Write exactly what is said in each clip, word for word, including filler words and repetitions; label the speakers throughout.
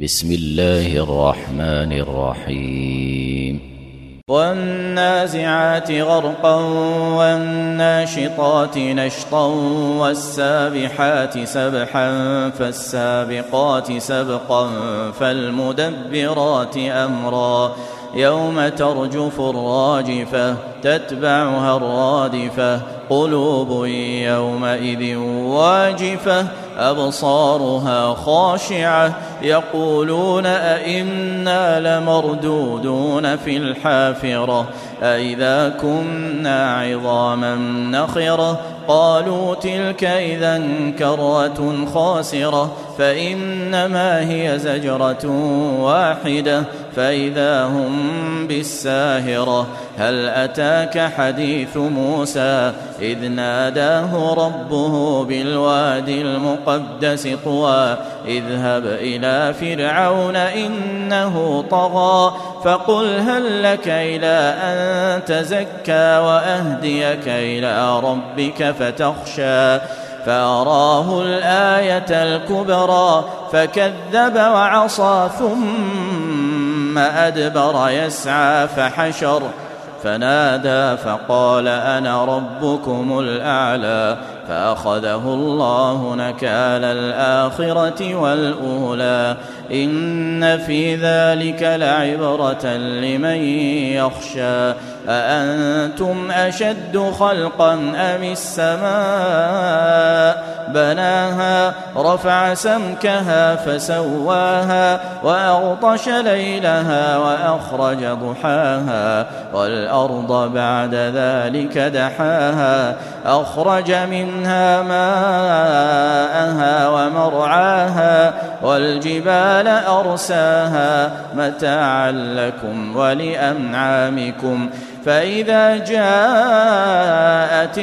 Speaker 1: بسم الله الرحمن الرحيم
Speaker 2: والنازعات غرقا والناشطات نشطا والسابحات سبحا فالسابقات سبقا فالمدبرات أمرا يوم ترجف الراجفة تتبعها الرادفة قلوب يومئذ واجفة أبصارها خاشعة يقولون أئنا لمردودون في الحافرة أئذا كنا عظاما نخرة قالوا تلك إذا كرة خاسرة فإنما هي زجرة واحدة فإذا هم بالساهرة هل أتاك حديث موسى إذ ناداه ربه بالوادي المقدس طوى اذهب إلى فرعون إنه طغى فقل هل لك إلى أن تزكى وأهديك إلى ربك فتخشى فأراه الآية الكبرى فكذب وعصى ثم أدبر يسعى فحشر فنادى فقال أنا ربكم الأعلى فأخذه الله نكال الآخرة والأولى إن في ذلك لعبرة لمن يخشى أأنتم أشد خلقا أم السماء بناها رفع سمكها فسواها وأغطش ليلها وأخرج ضحاها والأرض بعد ذلك دحاها أخرج منها ماءها ومرعاها والجبال أرساها متاعا لكم ولأنعامكم فإذا جاءت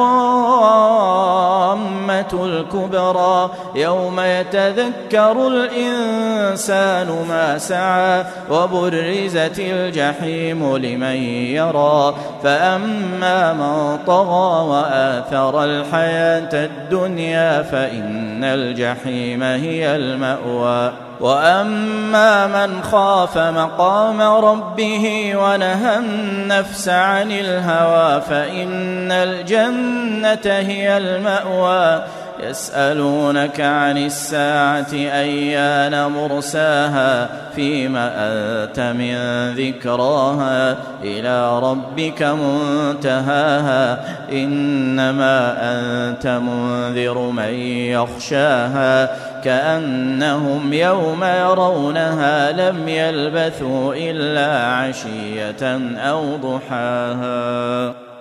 Speaker 2: الطامة الكبرى يوم يتذكر الإنسان ما سعى وبرزت الجحيم لمن يرى فأما من طغى وآثر الحياة الدنيا فإن الجحيم هي المأوى وأما من خاف مقام ربه ونهى النفس عن الهوى فإن الجنة هي المأوى يسألونك عن الساعة أيان مرساها فيما أنت من ذكراها إلى ربك منتهاها إنما أنت منذر من يخشاها كأنهم يوم يرونها لم يلبثوا إلا عشية أو ضحاها.